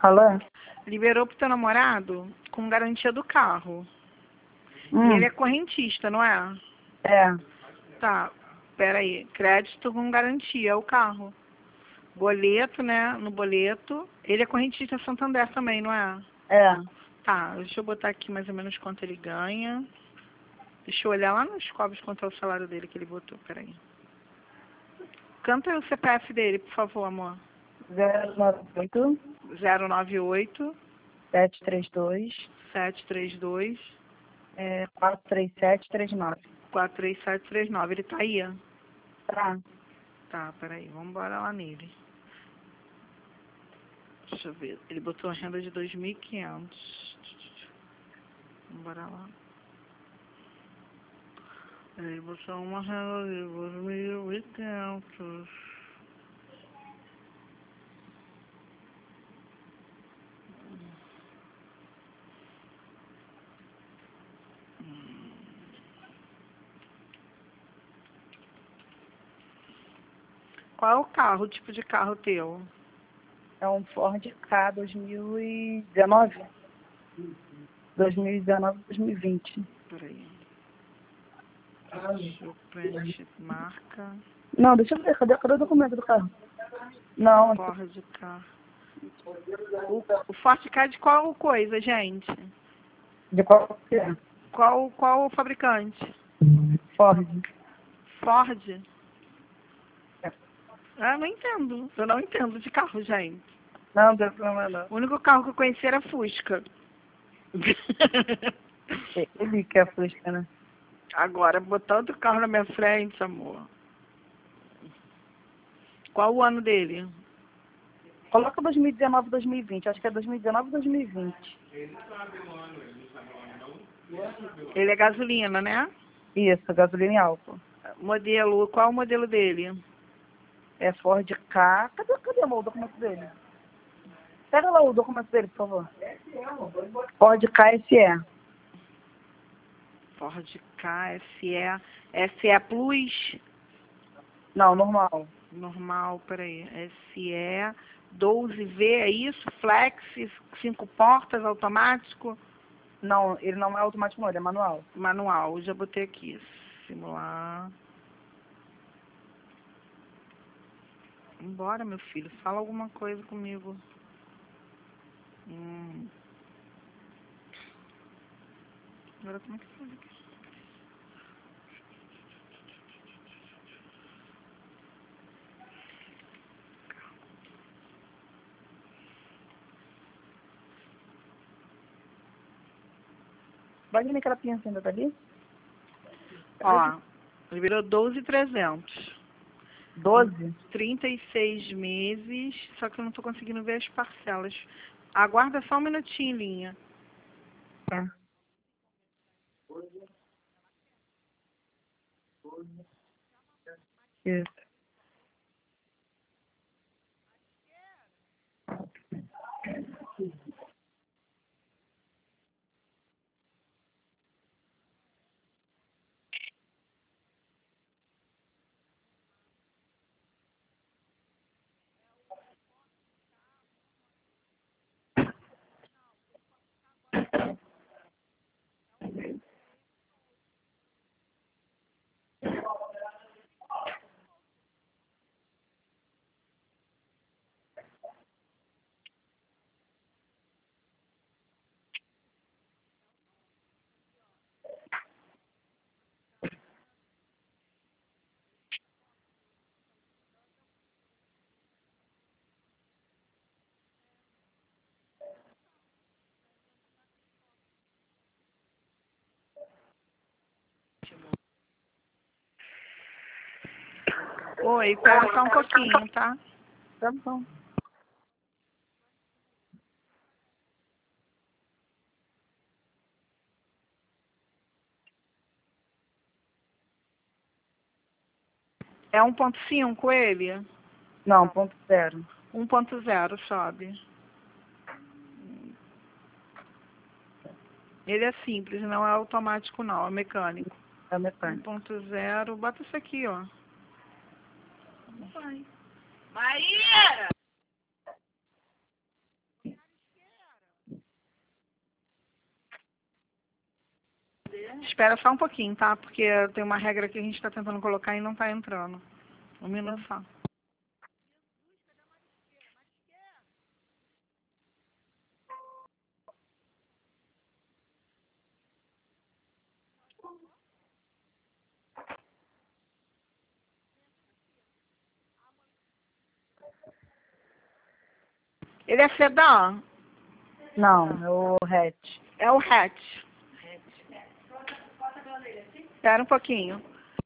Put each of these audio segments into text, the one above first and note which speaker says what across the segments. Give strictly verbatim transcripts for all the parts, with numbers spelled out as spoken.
Speaker 1: Alô?
Speaker 2: Liberou pro teu namorado com garantia do carro.
Speaker 1: Hum,
Speaker 2: E ele é correntista, não é?
Speaker 1: é,
Speaker 2: Tá, peraí. Crédito com garantia, é o carro. Boleto, né? No boleto. Ele é correntista Santander também, não é?
Speaker 1: é.
Speaker 2: Tá, deixa eu botar aqui mais ou menos quanto ele ganha. Deixa eu olhar lá nos cobres quanto é o salário dele que ele botou, peraí. Canta o C P F dele, por favor, amor.
Speaker 1: zero nove oito,
Speaker 2: zero nove oito,
Speaker 1: sete três dois,
Speaker 2: sete três dois,
Speaker 1: é, quatro três sete três nove.
Speaker 2: quatro três sete três nove. Ele tá aí?
Speaker 1: Tá.
Speaker 2: Tá, peraí, vamos embora lá nele. Deixa eu ver. Ele botou a renda de dois mil e quinhentos. Vamos embora lá. Ele botou uma renda de dois mil e quinhentos. Qual é o carro, o tipo de carro teu?
Speaker 1: É um Ford Ka dois mil e dezenove? dois mil e dezenove, dois mil e vinte.
Speaker 2: Peraí. Deixa eu preencher marca.
Speaker 1: Não, deixa eu ver, cadê, cadê o documento do carro? Não,
Speaker 2: Ford Ka. O, o Ford Ka é de qual coisa, gente?
Speaker 1: de qual que é?
Speaker 2: Qual, qual o fabricante?
Speaker 1: Ford.
Speaker 2: Ford?
Speaker 1: É.
Speaker 2: Ah, não entendo. Eu não entendo de carro, gente.
Speaker 1: Não, não tem problema não.
Speaker 2: O único carro que eu conheci era Fusca.
Speaker 1: Ele que é a Fusca, né?
Speaker 2: Agora, botando o carro na minha frente, amor. Qual o ano dele?
Speaker 1: Coloca dois mil e dezenove, dois mil e vinte. Acho que é dois mil e dezenove, dois mil e vinte.
Speaker 2: Ele é gasolina, né?
Speaker 1: Isso, gasolina e álcool.
Speaker 2: Modelo, qual o modelo dele?
Speaker 1: É Ford Ka. Cadê, cadê amor, o documento dele? Pega lá o documento dele, por favor. Ford Ka S E.
Speaker 2: Ford Ka, S E. S E Plus?
Speaker 1: Não, normal.
Speaker 2: Normal, peraí. S E doze V, é isso? Flex, cinco portas, automático?
Speaker 1: Não, ele não é automático não, ele é manual.
Speaker 2: Manual, já botei aqui. Simular. Bora, meu filho, fala alguma coisa comigo. Hum. Agora como é que faz aqui?
Speaker 1: Vai ver aquela pinça ainda tá ali?
Speaker 2: Ó, ele virou doze mil e trezentos.
Speaker 1: doze?
Speaker 2: trinta e seis meses, só que eu não tô conseguindo ver as parcelas. Aguarda só um minutinho, linha.
Speaker 1: É. Isso.
Speaker 2: Oi, pera só um pouquinho, tá?
Speaker 1: Tá bom.
Speaker 2: É um ponto cinco ele?
Speaker 1: Não, ponto zero.
Speaker 2: um ponto zero, sobe. Ele é simples, não é automático não, é mecânico.
Speaker 1: É mecânico.
Speaker 2: um ponto zero, bota isso aqui, ó.
Speaker 3: Maíra!
Speaker 2: Espera só um pouquinho, tá? Porque tem uma regra que a gente está tentando colocar e não está entrando. Um minuto só. Ele é sedã?
Speaker 1: Não, é o hatch.
Speaker 2: É o hatch. Espera um pouquinho.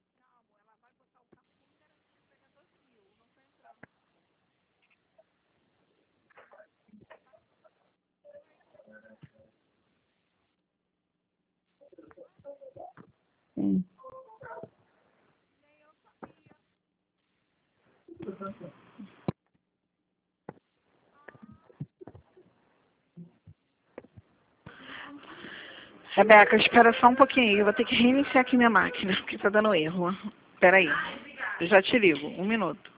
Speaker 1: Sim.
Speaker 2: Rebeca, espera só um pouquinho. Eu vou ter que reiniciar aqui minha máquina, porque tá dando erro. Espera aí. Eu já te ligo. Um minuto.